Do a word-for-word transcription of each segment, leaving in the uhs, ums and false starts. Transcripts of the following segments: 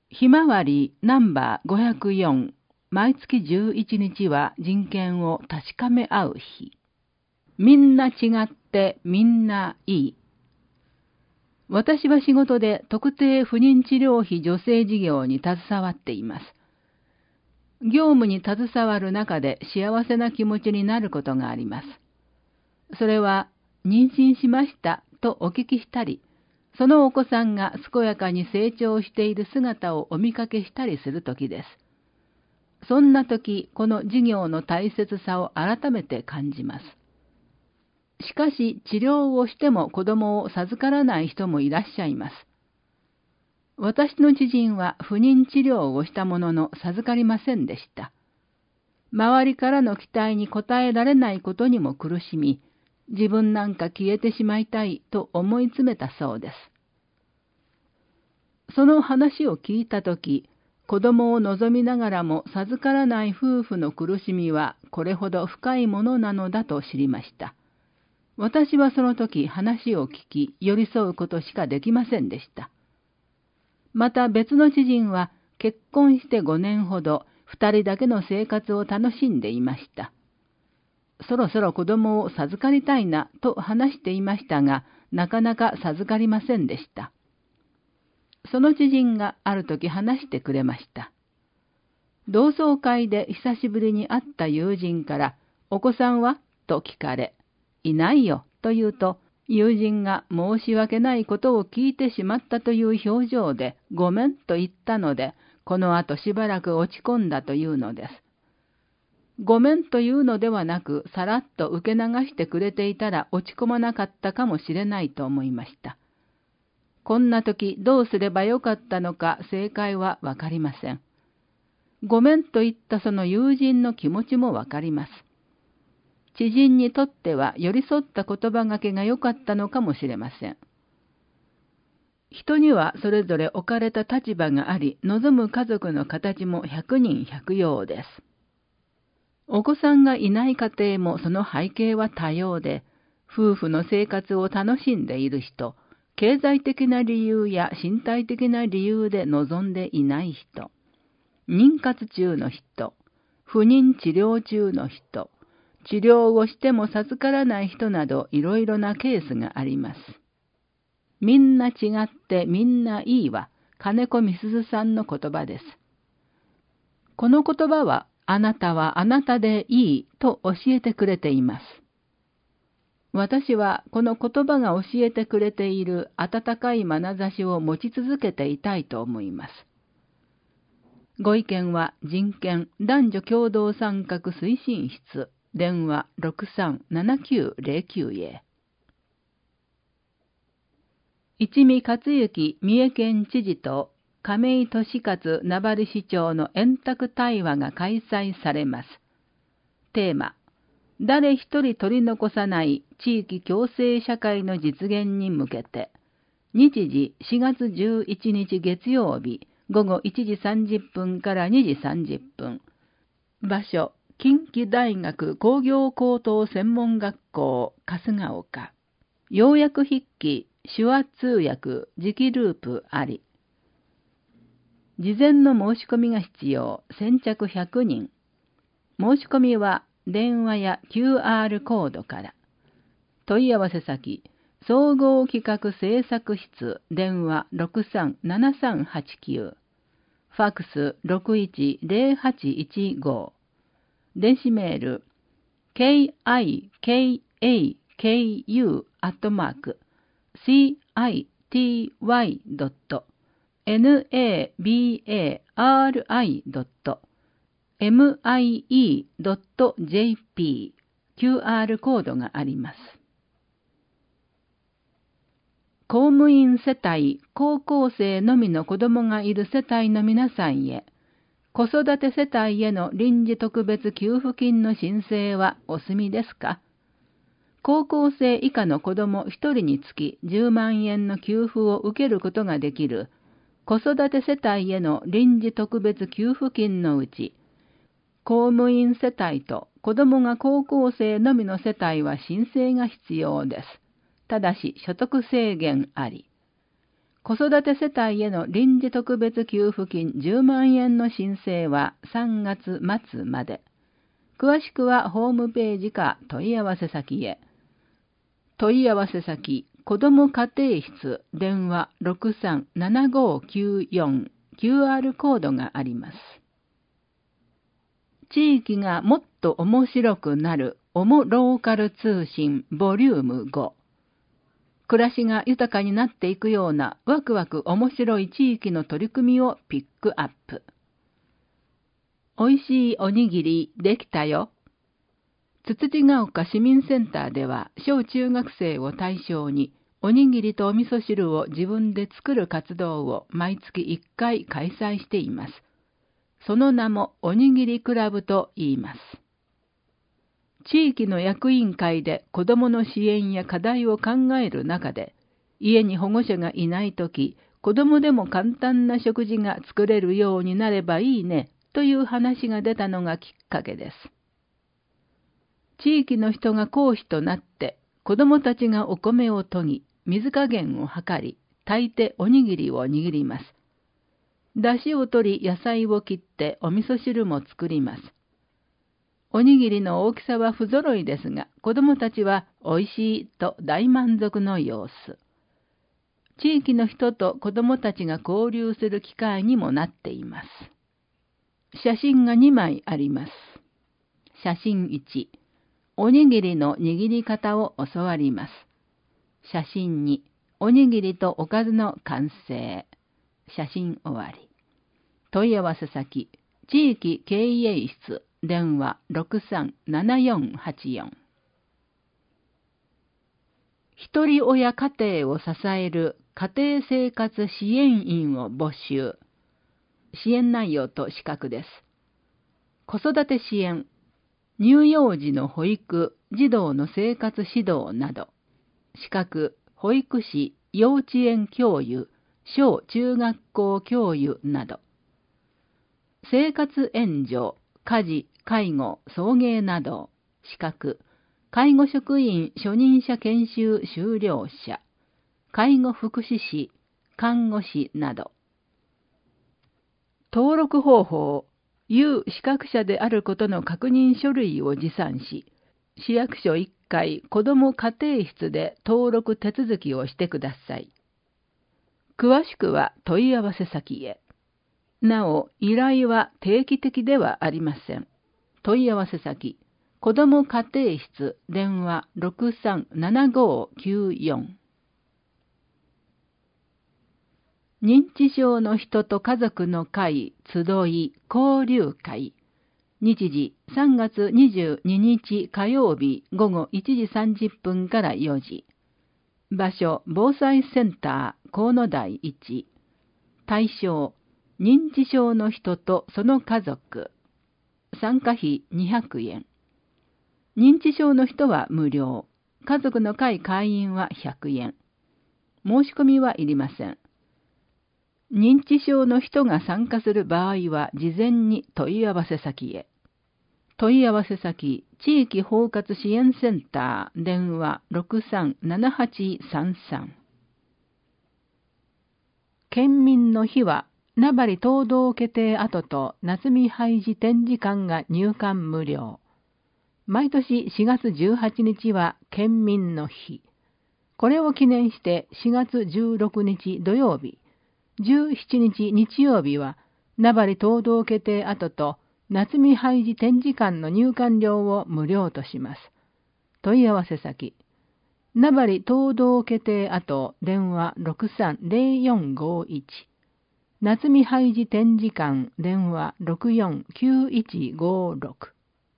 ひまわりナンバーごひゃくよん、毎月じゅういちにちは人権を確かめ合う日。みんな違ってみんないい。私は仕事で特定不妊治療費助成事業に携わっています。業務に携わる中で幸せな気持ちになることがあります。それは、妊娠しましたとお聞きしたり、そのお子さんが健やかに成長している姿をお見かけしたりするときです。そんなとき、この事業の大切さを改めて感じます。しかし、治療をしても子供を授からない人もいらっしゃいます。私の知人は不妊治療をしたものの授かりませんでした。周りからの期待に応えられないことにも苦しみ、自分なんか消えてしまいたいと思い詰めたそうです。その話を聞いたとき、子供を望みながらも授からない夫婦の苦しみはこれほど深いものなのだと知りました。私はその時話を聞き、寄り添うことしかできませんでした。また別の知人は結婚してごねんほど二人だけの生活を楽しんでいました。そろそろ子供を授かりたいなと話していましたが、なかなか授かりませんでした。その知人がある時話してくれました。同窓会で久しぶりに会った友人から、お子さんはと聞かれ、いないよと言うと、友人が申し訳ないことを聞いてしまったという表情で、ごめんと言ったので、この後しばらく落ち込んだというのです。ごめんというのではなく、さらっと受け流してくれていたら落ち込まなかったかもしれないと思いました。こんな時どうすればよかったのか正解はわかりません。ごめんと言ったその友人の気持ちもわかります。知人にとっては寄り添った言葉がけが良かったのかもしれません。人にはそれぞれ置かれた立場があり、望む家族の形も百人百様です。お子さんがいない家庭もその背景は多様で、夫婦の生活を楽しんでいる人、経済的な理由や身体的な理由で望んでいない人、妊活中の人、不妊治療中の人、治療をしても授からない人などいろいろなケースがあります。みんな違ってみんないいは金子みすずさんの言葉です。この言葉はあなたはあなたでいいと教えてくれています。私はこの言葉が教えてくれている温かい眼差しを持ち続けていたいと思います。ご意見は人権男女共同参画推進室電話 ろくさんななきゅうゼロきゅう へ。一見勝之三重県知事と亀井俊勝名張市長の円卓対話が開催されます。テーマ、誰一人取り残さない地域共生社会の実現に向けて、日時しがつじゅういちにち月曜日ごごいちじさんじゅっぷんからにじさんじゅっぷん。場所、近畿大学工業高等専門学校春日丘。要約筆記、手話通訳、磁気ループあり。事前の申し込みが必要、先着ひゃくにん。申し込みは電話や キューアール コードから。問い合わせ先、総合企画制作室電話 ろくさんななさんはちきゅう。ファックス ろくいちゼロはちいちご。電子メール ケーアイケーエーケーユー アットマーク シーアイティーワイ ドット ナバリ ドット ミイ ドット ジェーピー キューアール コードがあります。公務員世帯、高校生のみの子供がいる世帯の皆さんへ、子育て世帯への臨時特別給付金の申請はお済みですか？高校生以下の子供ひとりにつきじゅうまんえんの給付を受けることができる子育て世帯への臨時特別給付金のうち、公務員世帯と子供が高校生のみの世帯は申請が必要です。ただし所得制限あり。 子育て世帯への臨時特別給付金じゅうまんえんの申請はさんがつまつまで。詳しくはホームページか問い合わせ先へ。問い合わせ先、子ども家庭室、電話 ろくさんななごきゅうよん、キューアール コードがあります。地域がもっと面白くなるオモローカル通信ボリュームご。暮らしが豊かになっていくようなワクワク面白い地域の取り組みをピックアップ。おいしいおにぎりできたよ。つつじが丘市民センターでは小中学生を対象におにぎりとお味噌汁を自分で作る活動を毎月いっかい開催しています。その名もおにぎりクラブと言います。地域の役員会で子どもの支援や課題を考える中で、家に保護者がいないとき、子どもでも簡単な食事が作れるようになればいいねという話が出たのがきっかけです。地域の人が講師となって、子どもたちがお米を研ぎ、水加減を測り、炊いておにぎりを握ります。だしを取り野菜を切ってお味噌汁も作ります。おにぎりの大きさは不揃いですが、子どもたちはおいしいと大満足の様子。地域の人と子どもたちが交流する機会にもなっています。写真がにまいあります。写真いち、おにぎりの握り方を教わります。写真に、おにぎりとおかずの完成。写真終わり。問い合わせ先、地域経営室、電話 ろくさんななよんはちよん。ひとり親家庭を支える家庭生活支援員を募集。支援内容と資格です。子育て支援、乳幼児の保育、児童の生活指導など、資格、保育士、幼稚園教諭、小中学校教諭など、生活援助、家事、介護、送迎など、資格、介護職員初任者研修修了者、介護福祉士、看護師など。登録方法、有資格者であることの確認書類を持参し、市役所いっかい子ども家庭室で登録手続きをしてください。詳しくは問い合わせ先へ。なお、依頼は定期的ではありません。問い合わせ先、子ども家庭室、電話 ろくさんななごきゅうよん。認知症の人と家族の会、集い、交流会。日時さんがつにじゅうににち火曜日ごごいちじさんじゅっぷんからよじ。場所、防災センター、河野台いち。対象、認知症の人とその家族。参加費にひゃくえん。認知症の人は無料。家族の会会員はひゃくえん。申し込みはいりません。認知症の人が参加する場合は事前に問い合わせ先へ。問い合わせ先、地域包括支援センター、電話 ろくさんななはちさんさん。県民の日は、名張東道家庭跡と夏見廃寺展示館が入館無料。毎年しがつじゅうはちにちは県民の日。これを記念してしがつじゅうろくにち土曜日、じゅうしちにち日曜日は、名張東道家庭跡と夏見廃寺展示館の入館料を無料とします。問い合わせ先、名張東道家庭跡電話 ろくさんぜろよんごいち。夏見廃寺展示館電話 ろくよんきゅういちごろく。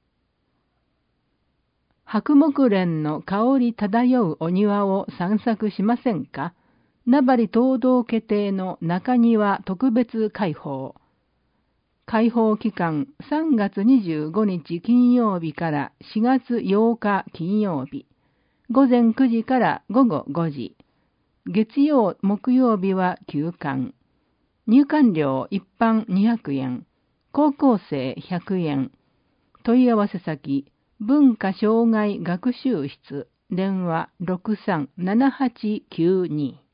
白木蓮の香り漂うお庭を散策しませんか？名張東道家庭の中庭特別開放。開放期間さんがつにじゅうごにち金曜日からしがつようか金曜日。午前くじから午後ごじ。月曜、木曜日は休館。入館料一般にひゃくえん。高校生ひゃくえん。問い合わせ先、文化障害学習室。電話 ろくさんななはちきゅうに。